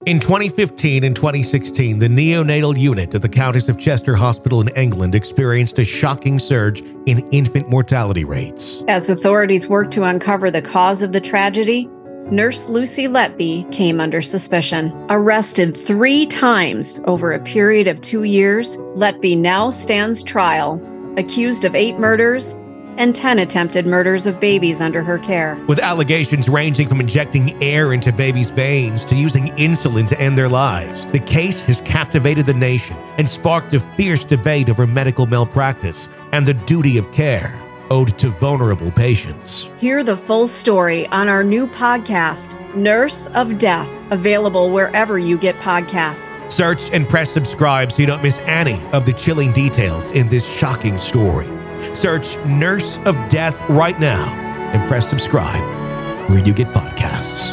In 2015 and 2016, the neonatal unit at the Countess of Chester Hospital in England experienced a shocking surge in infant mortality rates. As authorities worked to uncover the cause of the tragedy, Nurse Lucy Letby came under suspicion. Arrested 3 times over a period of 2 years, Letby now stands trial, accused of 8 murders and 10 attempted murders of babies under her care. With allegations ranging from injecting air into babies' veins to using insulin to end their lives, the case has captivated the nation and sparked a fierce debate over medical malpractice and the duty of care owed to vulnerable patients. Hear the full story on our new podcast, Nurse of Death, available wherever you get podcasts. Search and press subscribe so you don't miss any of the chilling details in this shocking story. Search Nurse of Death right now and press subscribe where you get podcasts.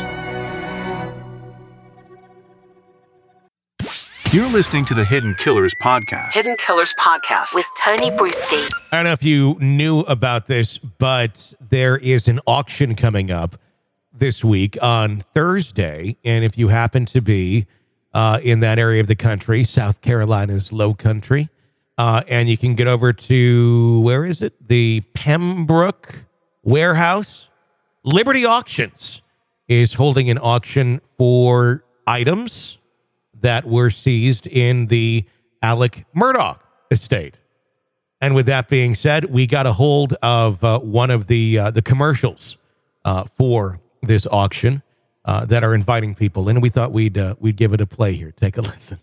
You're listening to the Hidden Killers Podcast. Hidden Killers Podcast with Tony Bruschi. I don't know if you knew about this, but there is an auction coming up this week on Thursday. And if you happen to be in that area of the country, South Carolina's Low Country, and you can get over to, where is it? The Pembroke Warehouse. Liberty Auctions is holding an auction for items that were seized in the Alec Murdaugh estate. And with that being said, we got a hold of one of the commercials for this auction that are inviting people in. We thought we'd give it a play here. Take a listen.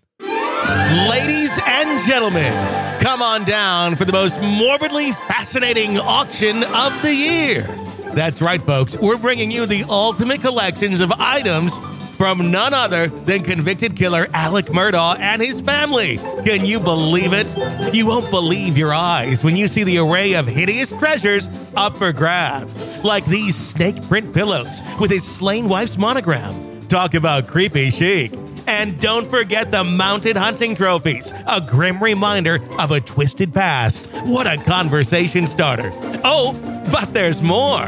Ladies and gentlemen, come on down for the most morbidly fascinating auction of the year. That's right, folks. We're bringing you the ultimate collections of items from none other than convicted killer Alec Murdaugh and his family. Can you believe it? You won't believe your eyes when you see the array of hideous treasures up for grabs, like these snake print pillows with his slain wife's monogram. Talk about creepy chic. And don't forget the mounted hunting trophies, a grim reminder of a twisted past. What a conversation starter. Oh, but there's more.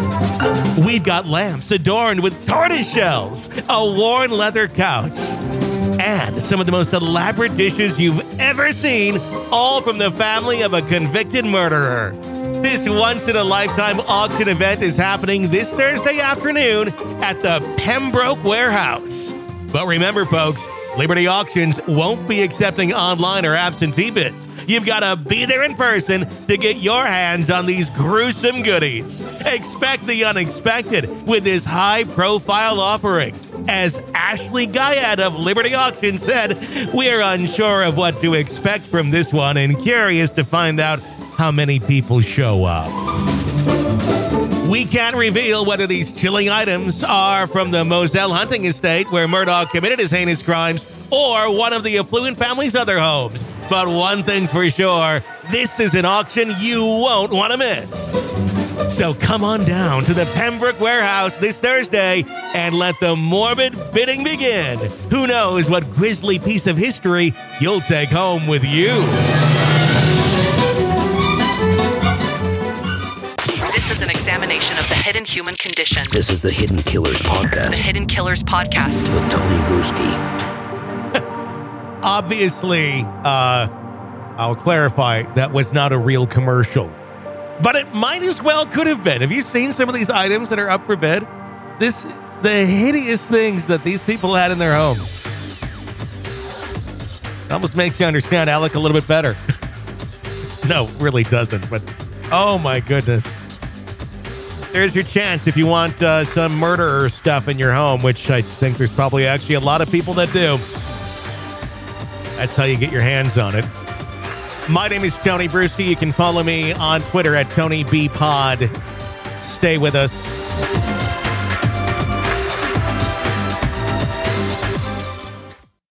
We've got lamps adorned with tortoise shells, a worn leather couch, and some of the most elaborate dishes you've ever seen, all from the family of a convicted murderer. This once-in-a-lifetime auction event is happening this Thursday afternoon at the Pembroke Warehouse. But remember, folks, Liberty Auctions won't be accepting online or absentee bids. You've got to be there in person to get your hands on these gruesome goodies. Expect the unexpected with this high-profile offering. As Ashley Guyad of Liberty Auctions said, we're unsure of what to expect from this one and curious to find out how many people show up. We can't reveal whether these chilling items are from the Moselle hunting estate where Murdaugh committed his heinous crimes or one of the affluent family's other homes. But one thing's for sure, this is an auction you won't want to miss. So come on down to the Pembroke Warehouse this Thursday and let the morbid bidding begin. Who knows what grisly piece of history you'll take home with you. This is an examination of the hidden human condition. This is the Hidden Killers Podcast. The Hidden Killers Podcast. With Tony Bruschi. Obviously, I'll clarify, that was not a real commercial. But it might as well could have been. Have you seen some of these items that are up for bid? The hideous things that these people had in their home. Almost makes you understand Alec a little bit better. No, really doesn't. But, oh my goodness. There's your chance if you want some murderer stuff in your home, which I think there's probably actually a lot of people that do. That's how you get your hands on it. My name is Tony Bruschi. You can follow me on Twitter at TonyBPod. Stay with us.